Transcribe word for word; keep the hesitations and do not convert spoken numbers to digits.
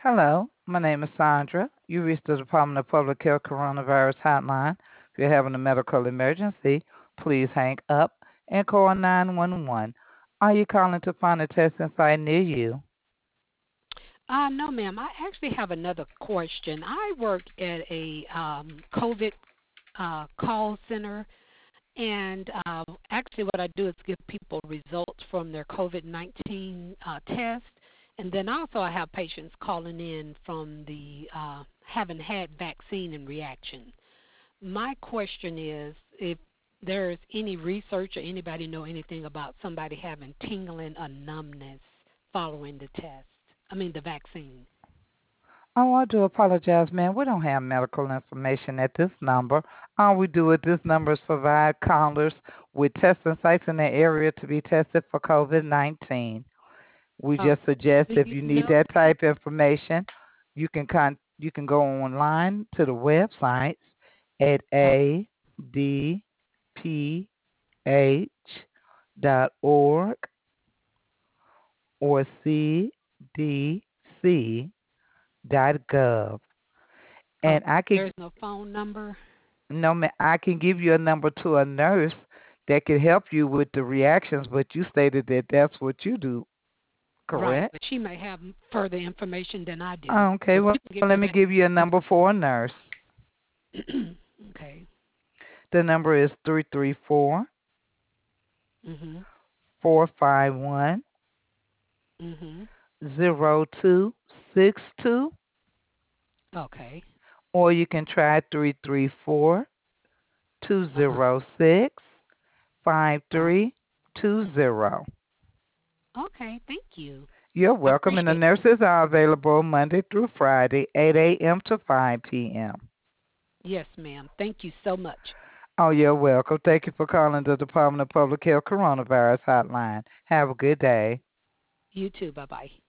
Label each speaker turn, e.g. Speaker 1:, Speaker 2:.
Speaker 1: Hello, my name is Sandra. You reached the Department of Public Health Coronavirus Hotline. If you're having a medical emergency, please hang up and call nine one one. Are you calling to find a testing site near you?
Speaker 2: Uh, no, ma'am. I actually have another question. I work at a um, COVID uh, call center, and uh, actually, what I do is give people results from their COVID nineteen uh, test, and then also I have patients calling in from the uh, having had vaccine and reaction. My question is if there's any research or anybody know anything about somebody having tingling or numbness following the test. I mean the vaccine.
Speaker 1: Oh, I do apologize, man. We don't have medical information at this number. All we do at this number is provide callers with testing sites in the area to be tested for COVID nineteen. We
Speaker 2: Oh,
Speaker 1: just suggest
Speaker 2: do
Speaker 1: if
Speaker 2: you
Speaker 1: you need
Speaker 2: know?
Speaker 1: that type of information, you can con- you can go online to the websites at
Speaker 2: Oh,
Speaker 1: a d p h dot org or c d c dot gov,
Speaker 2: oh,
Speaker 1: and I can
Speaker 2: there's no phone number.
Speaker 1: no ma- I can give you a number to a nurse that can help you with the reactions. But you stated that that's what you do,
Speaker 2: Right,
Speaker 1: correct?
Speaker 2: but she may have further information than I do.
Speaker 1: Okay,
Speaker 2: But
Speaker 1: well
Speaker 2: you can
Speaker 1: let
Speaker 2: give me
Speaker 1: me give you a number for a nurse.
Speaker 2: that. Okay.
Speaker 1: The number is three three four,
Speaker 2: Mhm.
Speaker 1: four five one,
Speaker 2: Mhm.
Speaker 1: zero two six two,
Speaker 2: Okay.
Speaker 1: or you can try three three four, two
Speaker 2: Uh huh.
Speaker 1: zero six, five
Speaker 2: Uh.
Speaker 1: three two zero.
Speaker 2: Okay. Thank you.
Speaker 1: You're
Speaker 2: I
Speaker 1: welcome, and the
Speaker 2: appreciate it.
Speaker 1: nurses are available Monday through Friday, eight a m to five p m.
Speaker 2: Yes, ma'am. Thank you so much.
Speaker 1: Oh, you're welcome. Thank you for calling the Department of Public Health Coronavirus Hotline. Have a good day.
Speaker 2: You too. Bye bye.